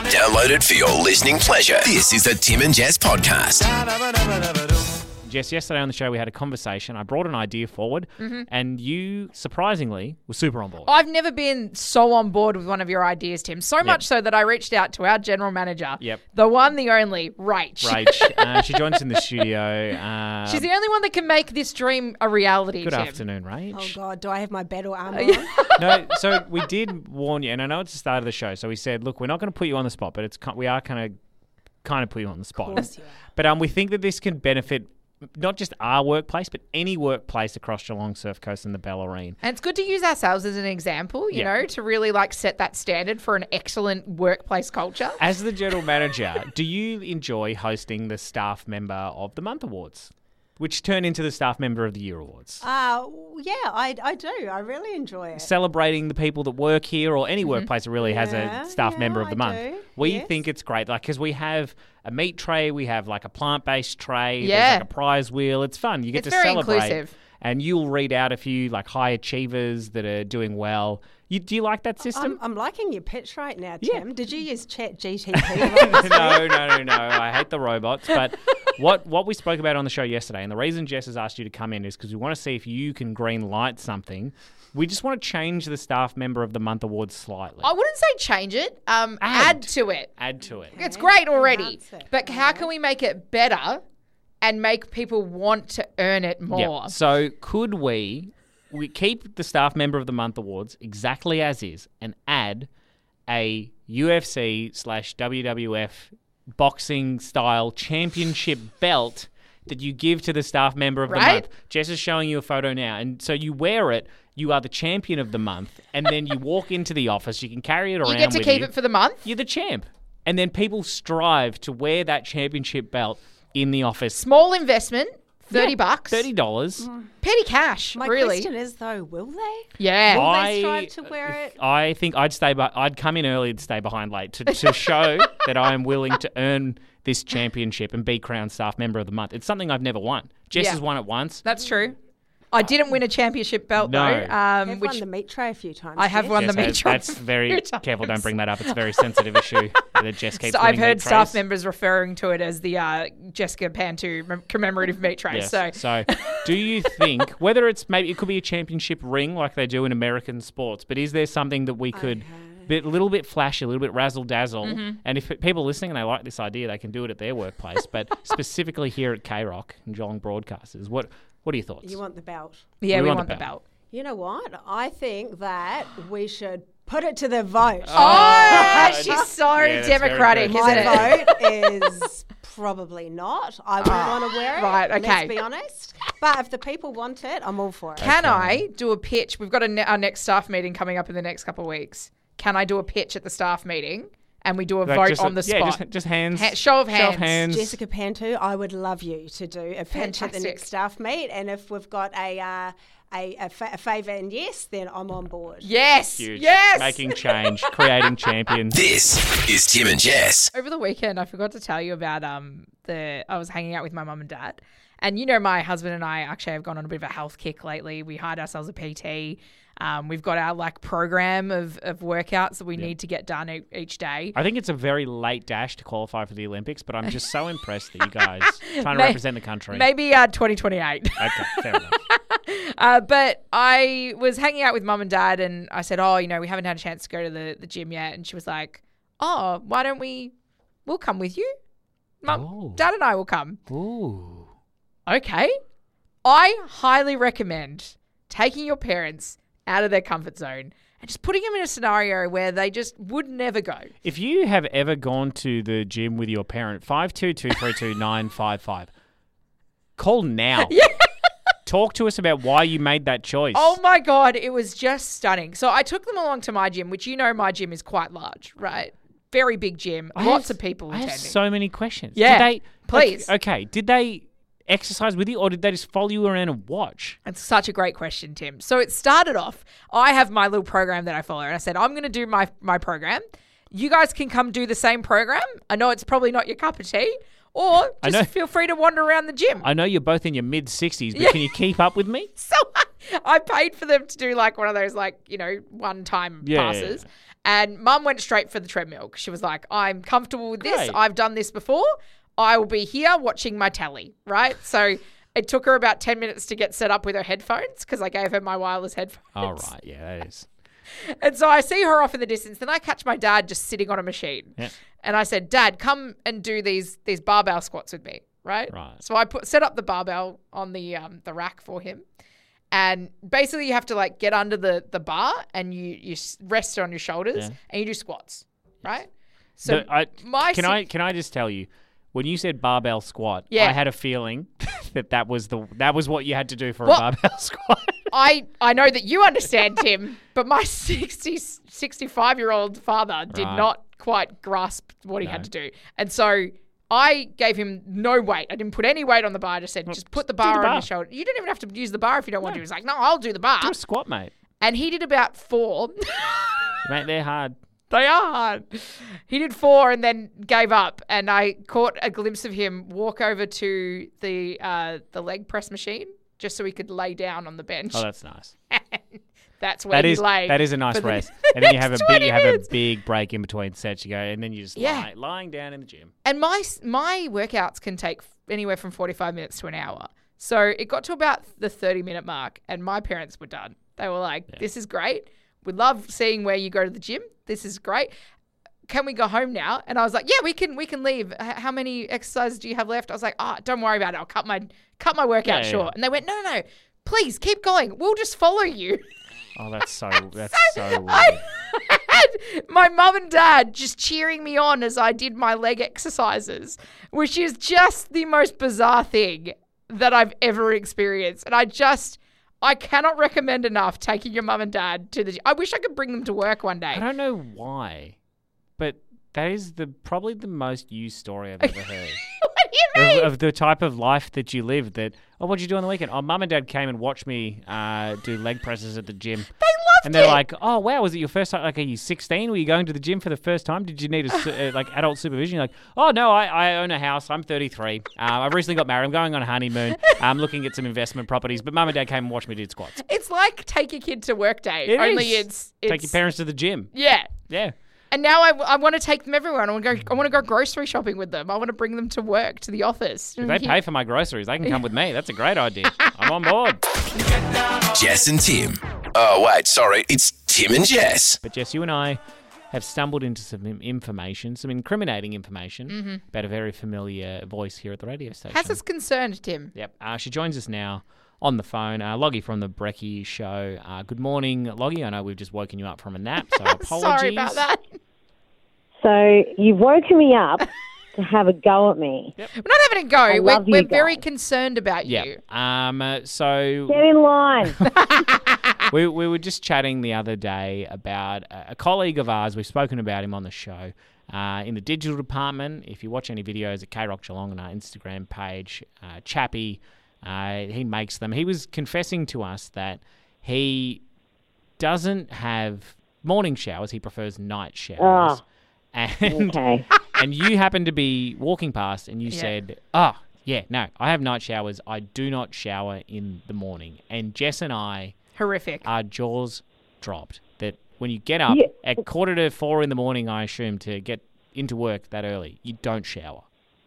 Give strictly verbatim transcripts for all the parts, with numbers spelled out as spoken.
Download it for your listening pleasure. This is the Tim and Jess podcast. Jess, yesterday on the show we had a conversation. I brought an idea forward mm-hmm. and you, surprisingly, were super on board. I've never been so on board with one of your ideas, Tim. So yep. much so that I reached out to our general manager, yep. the one, the only, Rach. Rach. uh, she joined us in the studio. Uh, She's the only one that can make this dream a reality, Good Tim. afternoon, Rach. Oh, God. Do I have my battle armor on? No, so we did warn you, and I know it's the start of the show, so we said, look, we're not going to put you on the spot, but it's we are kind of kind of put you on the spot. Of course you are. But um, we think that this can benefit not just our workplace, but any workplace across Geelong, Surf Coast and the Bellarine. And it's good to use ourselves as an example, you yeah. know, to really like set that standard for an excellent workplace culture. As the general manager, do you enjoy hosting the Staff Member of the Month Awards, which turn into the Staff Member of the Year Awards? Uh, yeah, I, I do. I really enjoy it. Celebrating the people that work here or any mm-hmm. workplace that really has yeah, a Staff yeah, Member of the I Month. Do. We yes. think it's great, like, because we have a meat tray, we have like a plant-based tray, yeah. there's like a prize wheel. It's fun. You get it's to very celebrate. Inclusive. And you'll read out a few like high achievers that are doing well. You, do you like that system? I'm, I'm liking your pitch right now, Tim. Yeah. Did you use Chat G T P? no, no, no, no. I hate the robots. But what what we spoke about on the show yesterday, and the reason Jess has asked you to come in is because we want to see if you can green light something. We just want to change the Staff Member of the Month Awards slightly. I wouldn't say change it. Um, add. add to it. Add to it. It's great already. It. But how can we make it better and make people want to earn it more? Yeah. So could we we keep the Staff Member of the Month Awards exactly as is and add a U F C slash W W F boxing style championship belt that you give to the Staff Member of right? the Month? Jess is showing you a photo now. And so you wear it. You are the champion of the month. And then you walk into the office. You can carry it around You get to with keep you. it for the month? You're the champ. And then people strive to wear that championship belt in the office. Small investment, thirty yeah, bucks. thirty dollars. Mm. Petty cash, My really. question is, though, will they? Yeah. Will I, they strive to wear it? I think I'd stay. Be- I'd come in early and stay behind late to, to show that I am willing to earn this championship and be crowned Staff Member of the Month. It's something I've never won. Jess yeah. has won it once. That's true. I didn't win a championship belt, no. though. Um, I've which won the meat tray a few times. I have Jess. won Jess the meat has, tray. That's very careful. Don't bring that up. It's a very sensitive issue that Jess keeps So I've winning heard meat staff trays. members referring to it as the uh, Jessica Pantu mem- commemorative meat tray. Yes. So, so do you think, whether it's maybe, it could be a championship ring like they do in American sports, but is there something that we could, bit, a little bit flashy, a little bit razzle-dazzle, mm-hmm. and if people are listening and they like this idea, they can do it at their workplace, but specifically here at K-Rock and Geelong Broadcasters, what what are your thoughts? You want the belt? yeah, we we, want want the the belt. belt. You know what? I think that we should put it to the vote. Oh, she's so Yeah, that's very democratic, good. isn't My it? vote is probably not. I wouldn't want to wear it. right, okay. Let's be honest. But if the people want it, I'm all for it. Can Okay. I do a pitch? We've got a ne- our next staff meeting coming up in the next couple of weeks. Can I do a pitch at the staff meeting and we do a Like vote just on a- the yeah, spot? just, just hands. Ha- show of Show hands. of hands. Jessica Pantu, I would love you to do a pitch at the Fantastic. next staff meet. And if we've got a uh, a, a, fa- a favour and yes, then I'm on board. Yes. Huge. Yes. Making change, creating champions. This is Tim and Jess. Over the weekend, I forgot to tell you about um the I was hanging out with my mum and dad, and you know my husband and I actually have gone on a bit of a health kick lately. We hired ourselves a P T. Um, we've got our like program of, of workouts that we Yeah. need to get done e- each day. I think it's a very late dash to qualify for the Olympics, but I'm just so impressed that you guys are trying to May- represent the country. Maybe uh, twenty twenty-eight. Okay, fair enough. Uh, but I was hanging out with mum and dad, and I said, "Oh, you know, we haven't had a chance to go to the, the gym yet." And she was like, "Oh, why don't we? We'll come with you, mum, Oh. dad, and I will come." Ooh. Okay. I highly recommend taking your parents out of their comfort zone and just putting them in a scenario where they just would never go. If you have ever gone to the gym with your parent, five two two three two nine five five, call now. Yeah. Talk to us about why you made that choice. Oh my God, it was just stunning. So I took them along to my gym, which you know my gym is quite large, right? Very big gym, I lots have- of people I attending. have so many questions. Yeah, Did they, please. Okay, okay, did they exercise with you or did they just follow you around and watch? It's such a great question, Tim. So it started off, I have my little program that I follow, and I said, I'm going to do my, my program. You guys can come do the same program. I know it's probably not your cup of tea, or I know- just feel free to wander around the gym. I know you're both in your mid-sixties, but Yeah. can you keep up with me? So I, I paid for them to do like one of those like, you know, one-time Yeah, passes. And Mum went straight for the treadmill. She was like, I'm comfortable with this. Great. I've done this before. I will be here watching my telly, right? So it took her about ten minutes to get set up with her headphones because I gave her my wireless headphones. All right. Yeah, that is. And so I see her off in the distance. Then I catch my dad just sitting on a machine. Yeah. And I said, Dad, come and do these these barbell squats with me, right? Right. So I put set up the barbell on the um, the rack for him. And basically you have to like get under the, the bar and you, you rest it on your shoulders Yeah. and you do squats, right? So The- I, my can si- I can I just tell you, when you said barbell squat, Yeah. I had a feeling that that was the that was what you had to do for Well- a barbell squat. I, I know that you understand, Tim, but my sixty, sixty-five-year-old father did Right. not quite grasp what he No. had to do. And so I gave him no weight. I didn't put any weight on the bar. I just said, just put the bar, the on bar. your shoulder. You don't even have to use the bar if you don't want to. He's like, no, I'll do the bar. Do a squat, mate. And he did about four. Mate, they're hard. They are hard. He did four and then gave up. And I caught a glimpse of him walk over to the uh, the leg press machine just so he could lay down on the bench. Oh, that's nice. That's where That he is lay. that is a nice for the rest. And then you have a next big you twenty have a minutes. big break in between sets. You go, and then you just Yeah. lie, lying down in the gym. And my my workouts can take anywhere from forty-five minutes to an hour. So it got to about the thirty minute mark and my parents were done. They were like, this is great. We love seeing where you go to the gym. This is great. Can we go home now? And I was like, yeah, we can we can leave. H- how many exercises do you have left? I was like, oh, don't worry about it. I'll cut my cut my workout Yeah, yeah, short. yeah. And they went, no, no, no. Please keep going. We'll just follow you. Oh, that's so that's so weird. I had my mum and dad just cheering me on as I did my leg exercises, which is just the most bizarre thing that I've ever experienced. And I just, I cannot recommend enough taking your mum and dad to the gym. I wish I could bring them to work one day. I don't know why, but that is the probably the most used story I've ever heard. What do you mean? of, of the type of life that you live. That oh, what'd you do on the weekend? Oh, mum and dad came and watched me uh, do leg presses at the gym. They loved And they're it. like, oh, wow, was it your first time? Like, are you sixteen? Were you going to the gym for the first time? Did you need a, su- uh, like adult supervision? You're like, oh, no, I, I own a house. I'm thirty-three. Uh, I've recently got married. I'm going on a honeymoon. I'm looking at some investment properties. But mum and dad came and watched me do squats. It's like take your kid to work day. It only is. it's, it's Take your parents to the gym. Yeah. Yeah. And now I, I want to take them everywhere. And I want to go. I want to go grocery shopping with them. I want to bring them to work, to the office. If they pay for my groceries, they can come with me. That's a great idea. I'm on board. Jess and Tim. Oh, wait, sorry. It's Tim and Jess. But Jess, you and I have stumbled into some im- information, some incriminating information about a very familiar voice here at the radio station. Has us concerned, Tim? Yep. Uh, she joins us now on the phone. Uh, Loggie from the Brecky Show. Uh, good morning, Loggie. I know we've just woken you up from a nap, so apologies. Sorry about that. So you've woken me up to have a go at me. We're not having a go. I We're, love you we're very guys. concerned about Yeah. you. Um. uh, so Get in line. we we were just chatting the other day about a, a colleague of ours. We've spoken about him on the show. Uh, in the digital department, if you watch any videos at K Rock Geelong on our Instagram page, uh, Chappie, uh, he makes them. He was confessing to us that he doesn't have morning showers. He prefers night showers. Oh, And okay. and you happened to be walking past and you Yeah. said, oh, yeah, no, I have night showers. I do not shower in the morning. And Jess and I, Horrific. our jaws dropped. That when you get up Yeah. at quarter to four in the morning, I assume, to get into work that early, you don't shower.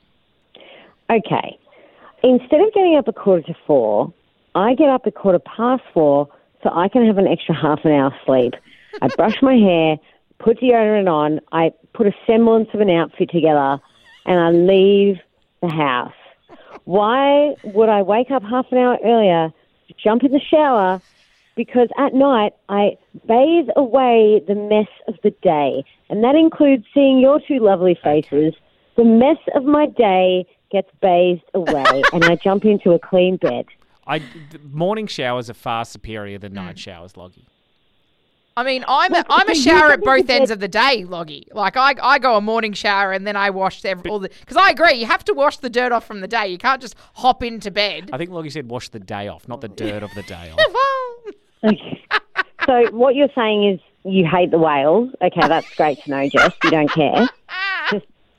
Okay. Instead of getting up at quarter to four, I get up at quarter past four so I can have an extra half an hour sleep. I brush my hair, put deodorant on, I put a semblance of an outfit together, and I leave the house. Why would I wake up half an hour earlier, jump in the shower? Because at night I bathe away the mess of the day, and that includes seeing your two lovely faces. The mess of my day gets bathed away, and I jump into a clean bed. I, the morning showers are far superior than night showers, Loggie. I mean, I'm a, Look, I'm a you shower at haven't both said- ends of the day, Loggy. Like I I go a morning shower and then I wash every, all the because I agree you have to wash the dirt off from the day. You can't just hop into bed. I think Loggie said wash the day off, not the dirt of the day off. Well, Okay. So what you're saying is you hate the whales. Okay, that's great to know, Jess. You don't care. Just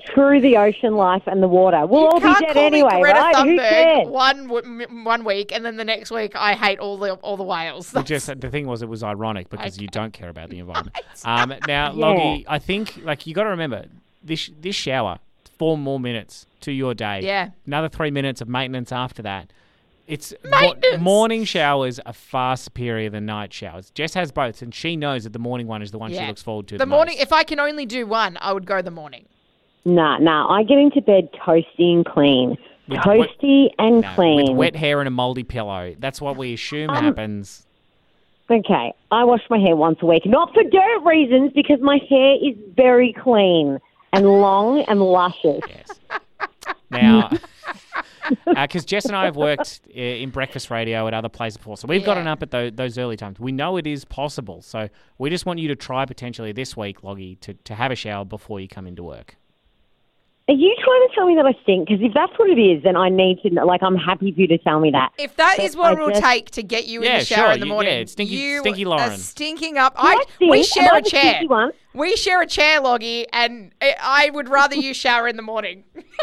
Screw the ocean life and the water. We'll You all be can't dead call anyway, me Greta right? Who Thunberg cares? one w- m- one week, and then the next week I hate all the all the whales. Well, just the thing was, it was ironic because you don't care about the environment. Right. Um, now, Yeah. Loggy, I think like you got to remember this this shower, four more minutes to your day. Yeah. Another three minutes of maintenance after that. It's Maintenance. morning showers are far superior than night showers. Jess has both, and she knows that the morning one is the one she Yeah. looks forward to. The The, morning. most. If I can only do one, I would go the morning. Nah, nah. I get into bed toasty and clean. With toasty and No, clean. with wet hair and a moldy pillow. That's what we assume Um, happens. Okay, I wash my hair once a week, not for dirt reasons, because my hair is very clean and long and luscious. Yes. Now, because Jess and I have worked uh, in breakfast radio at other places before, so we've gotten Yeah. up at tho- those early times. We know it is possible, so we just want you to try potentially this week, Loggy, to, to have a shower before you come into work. Are you trying to tell me that I stink? Because if that's what it is, then I need to know. Like, I'm happy for you to tell me that. If that But is what I it will just- take to get you in Yeah, the shower sure, in the you- morning, yeah, it's stinky- you stinky are Lauren. stinking up. Do I I, stink? we Am share I a the chair. stinky one? We share a chair, Loggy, and I I would rather you shower in the morning.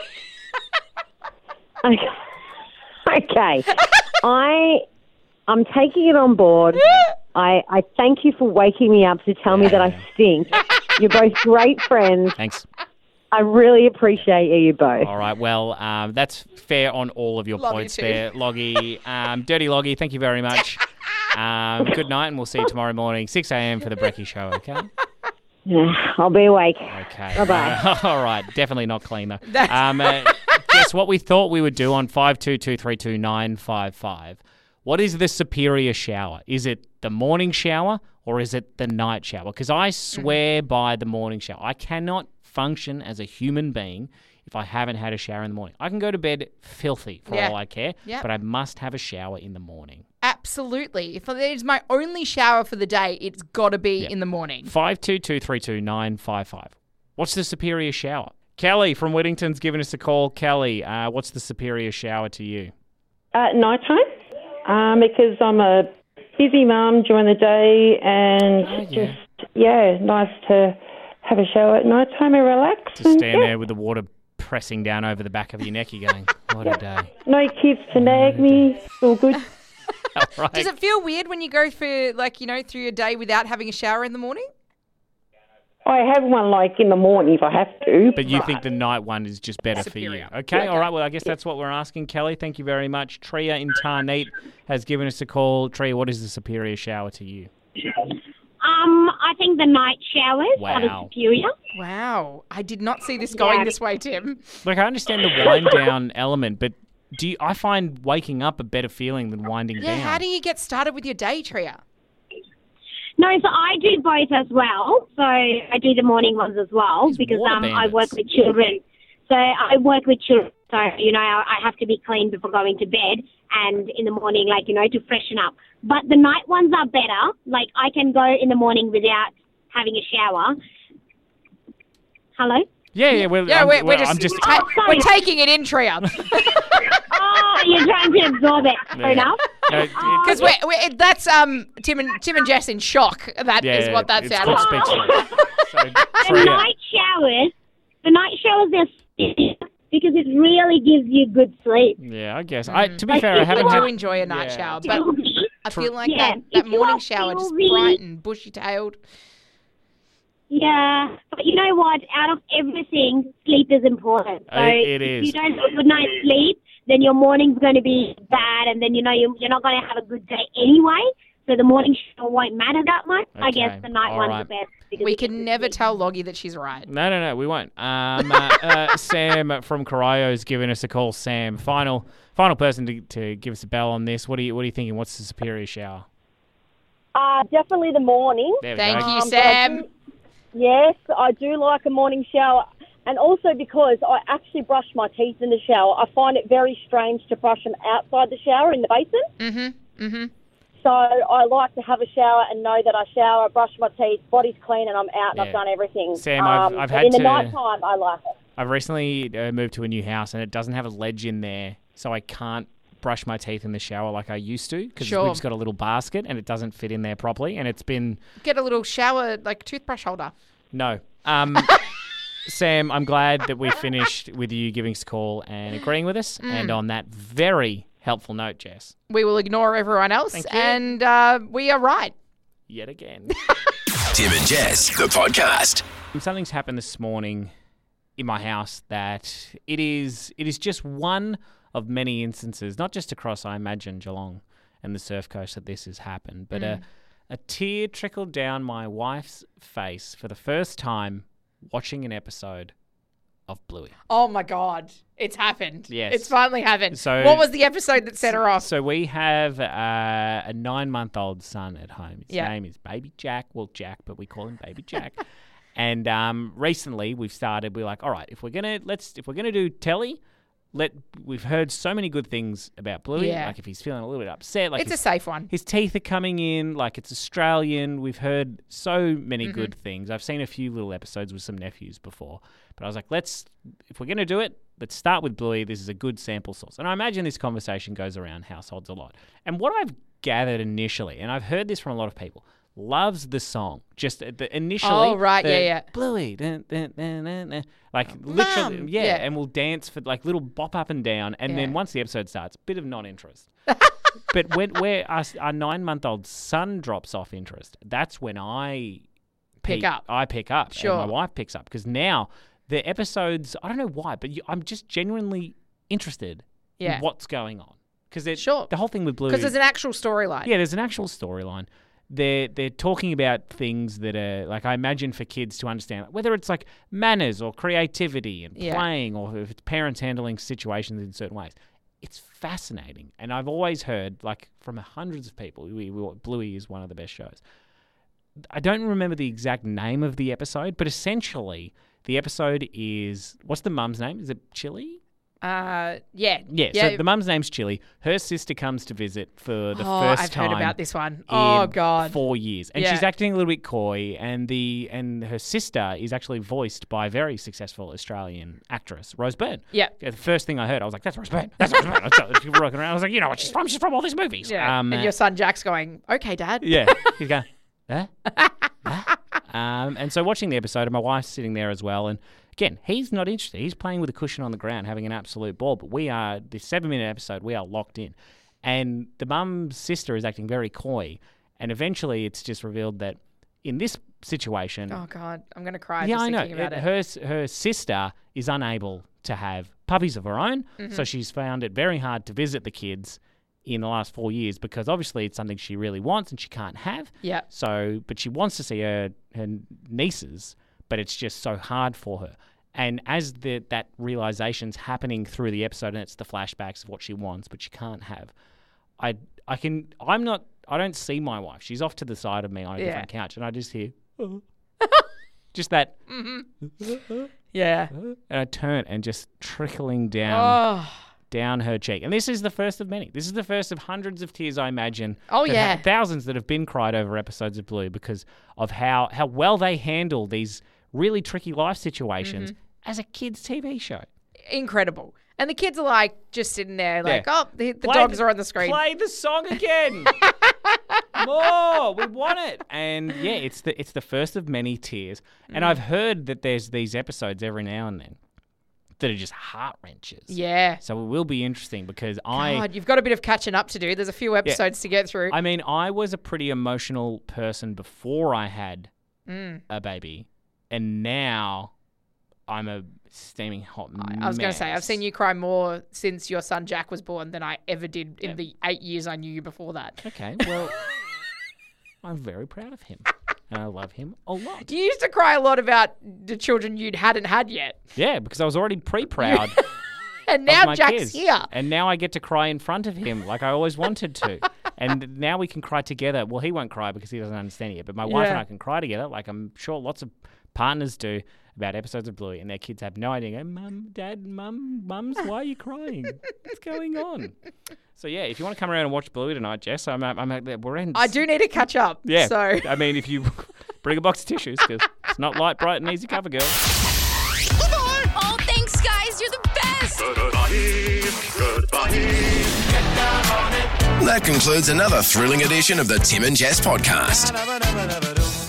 Okay. okay. I, I'm taking it on board. I, I thank you for waking me up to tell me that I stink. You're both great friends. Thanks. I really appreciate you both. All right, well, um, that's fair on all of your Love you points too. there, Loggy. Um, Dirty Loggy, thank you very much. Um, good night, and we'll see you tomorrow morning, six a.m. for the Brekkie Show, okay? Yeah, I'll be awake. Okay. Bye-bye. All right. Definitely not clean, though. That's- Um, uh, guess what we thought we would do on five two two three two nine five five. What is the superior shower? Is it the morning shower or is it the night shower? Because I swear by the morning shower. I cannot function as a human being if I haven't had a shower in the morning. I can go to bed filthy for Yeah. all I care, Yep. but I must have a shower in the morning. Absolutely. If it is my only shower for the day, it's got to be Yeah. in the morning. five two two three two nine five five. What's the superior shower? Kelly from Whittington's giving us a call. Kelly, uh, what's the superior shower to you? Uh, night time, um, because I'm a busy mum during the day, and Oh, yeah. just yeah, nice to have a shower at night time and relax. To and, stand yeah, there with the water pressing down over the back of your neck, you're going, what a day. no kids to nag me. It's all good. All right. Does it feel weird when you go for, like, you know, through your day without having a shower in the morning? I have one like in the morning if I have to. But you think the night one is just better Superior. for you. Okay, all right. Well, I guess that's what we're asking, Kelly. Thank you very much. Tria in Tarneet has given us a call. Tria, what is the superior shower to you? Um, I think the night showers are the Wow. superior. Wow. I did not see this going Yeah. this way, Tim. Like, I understand the wind down element, but do you, I find waking up a better feeling than winding Yeah, down. how do you get started with your day, Tria? No, so I do both as well. So I do the morning ones as well These because water um, I work bandits. with children. So I work with children. So, you know, I I have to be clean before going to bed and in the morning, like, you know, to freshen up. But the night ones are better. Like, I can go in the morning without having a shower. Hello? Yeah, yeah. Well, Yeah, I'm, we're, we're well, just I'm just. ta- Oh, sorry. we're taking it in, Tria. Oh, you're trying to absorb it. Fair Yeah. enough. No, it- Because we're, we're, that's um Tim and Tim and Jess in shock. That is yeah, what that it's sounded called like. speechless. So, The Tria, night showers, the night showers are because it really gives you good sleep. yeah, I guess. I, to be Like, fair, I if haven't I had. do enjoy a night Yeah. shower, but I feel like Yeah, that, that if you morning are shower just filthy- bright and bushy-tailed. Yeah, but you know what? Out of everything, sleep is important. So It- it if is. you don't have a good night's sleep, then your morning's going to be bad, and then you know you're, you're not going to have a good day anyway. So the morning shower won't matter that much. I Okay, guess the night all one's right. the best. because We you get can to never sleep. tell Loggy that she's right. No, no, no, we won't. Um, uh, uh, Sam from Corayo's giving us a call. Sam, final, final person to, to give us a bell on this. What are you, what are you thinking? What's the superior shower? Uh, definitely the morning. There we Thank go. you, Um, but I Sam. do- Yes, I do like a morning shower. And also because I actually brush my teeth in the shower. I find it very strange to brush them outside the shower in the basin. Mm-hmm. Mm-hmm. So I like to have a shower and know that I shower, brush my teeth, body's clean, and I'm out and Yeah. I've done everything. Sam, I've- Um, I've but had in the to- night time, I like it. I've recently uh, moved to a new house and it doesn't have a ledge in there, so I can't brush my teeth in the shower like I used to because Sure. we've just got a little basket and it doesn't fit in there properly. And it's been Get a little shower, like, toothbrush holder. no. Um, Sam, I'm glad that we finished with you giving us a call and agreeing with us. Mm. And on that very helpful note, Jess. We will ignore everyone else, Thank you. and uh, we are right. Yet again. Tim and Jess, the podcast. Something's happened this morning in my house that it is it is just one of many instances, not just across, I imagine, Geelong and the Surf Coast that this has happened, but Mm. a, a tear trickled down my wife's face for the first time watching an episode of Bluey. Oh my God, it's happened. Yes. It's finally happened. So- what was the episode that set her off? So we have uh, a nine-month-old son at home. His Yeah. name is Baby Jack. Well, Jack, but we call him Baby Jack. And um, recently we've started. We're like, all right, if we're gonna let's if we're gonna do telly, let we've heard so many good things about Bluey. Yeah. Like if he's feeling a little bit upset, like It's a his, safe one. his teeth are coming in, like it's Australian. We've heard so many Mm-hmm. good things. I've seen a few little episodes with some nephews before, but I was like, let's if we're gonna do it, let's start with Bluey. This is a good sample source, and I imagine this conversation goes around households a lot. And what I've gathered initially, and I've heard this from a lot of people, loves the song. Just the, initially, Oh, right, the yeah, yeah. Bluey, dun, dun, dun, dun, dun, like literally, Mum, yeah, yeah. and we'll dance for like little bop up and down, and then Yeah. once the episode starts, bit of non-interest. But when where our, our nine-month-old son drops off interest, that's when I Pick pe- up. I pick up, Sure. and my wife picks up because now the episodes. I don't know why, but you, I'm just genuinely interested Yeah. in what's going on because Sure. the whole thing with Bluey. Because there's an actual storyline. Yeah, there's an actual storyline. They're they're talking about things that are like I imagine for kids to understand, whether it's like manners or creativity and Yeah. playing, or if it's parents handling situations in certain ways. It's fascinating, and I've always heard like from hundreds of people, we, we, Bluey is one of the best shows. I don't remember the exact name of the episode, but essentially the episode is what's the mum's name? Is it Chili? Uh, yeah. Yeah, so the mum's name's Chili. Her sister comes to visit for the oh, first I've time. heard about this one. Oh in God. four years, and Yeah. she's acting a little bit coy. And the and her sister is actually voiced by a very successful Australian actress, Rose Byrne. Yeah. Yeah, the first thing I heard, I was like, "That's Rose Byrne. That's Rose Byrne." I was walking around. I was like, "You know what? She's from. She's from all these movies." Yeah. Um, and your son Jack's going, okay, Dad. yeah. He's going, huh? Huh? Um, and so watching the episode, and my wife's sitting there as well. And again, he's not interested. He's playing with a cushion on the ground, having an absolute ball. But we are, this seven minute episode, we are locked in. And the mum's sister is acting very coy. And eventually it's just revealed that in this situation, Oh God, I'm gonna cry yeah, just I know. thinking about It- it. Her s- her sister is unable to have puppies of her own, Mm-hmm. so she's found it very hard to visit the kids in the last four years because obviously it's something she really wants and she can't have. Yeah. So, but she wants to see her her nieces, but it's just so hard for her. And as the that realization's happening through the episode, and it's the flashbacks of what she wants, but she can't have. I I can I'm not I don't see my wife. She's off to the side of me on a Yeah. different couch, and I just hear. "Oh." Just that, Yeah. and I turn and just trickling down Oh. down her cheek. And this is the first of many. This is the first of hundreds of tears, I imagine. Oh, that yeah. ha- thousands that have been cried over episodes of Blue because of how, how well they handle these really tricky life situations Mm-hmm. as a kids' T V show. Incredible. And the kids are like just sitting there, like, Yeah. oh, the, the Play dogs the- are on the screen. Play the song again. More. We want it. And yeah, it's the it's the first of many tears. And Mm. I've heard that there's these episodes every now and then that are just heart wrenches. Yeah. So it will be interesting because I God, you've got a bit of catching up to do. There's a few episodes to get through. I mean, I was a pretty emotional person before I had Mm. a baby, and now I'm a steaming hot I, I was going to say, I've mess. seen you cry more since your son Jack was born than I ever did in the eight years I knew you before that. Okay, well, I'm very proud of him, and I love him a lot. You used to cry a lot about the children you hadn't had yet. Yeah, because I was already pre-proud And of now my Jack's kids, here. and now I get to cry in front of him like I always wanted to. And now we can cry together. Well, he won't cry because he doesn't understand it yet, but my wife and Yeah. I can cry together like I'm sure lots of partners do about episodes of Bluey, and their kids have no idea. Go, Mum, Dad, Mum, Mums, why are you crying? What's going on? So yeah, if you want to come around and watch Bluey tonight, Jess, I'm, I'm, I'm we're in. I do need to catch up. Yeah. So I mean, if you bring a box of tissues, because it's not light, bright, and easy cover, girl. Oh, thanks, guys. You're the best. That concludes another thrilling edition of the Tim and Jess podcast.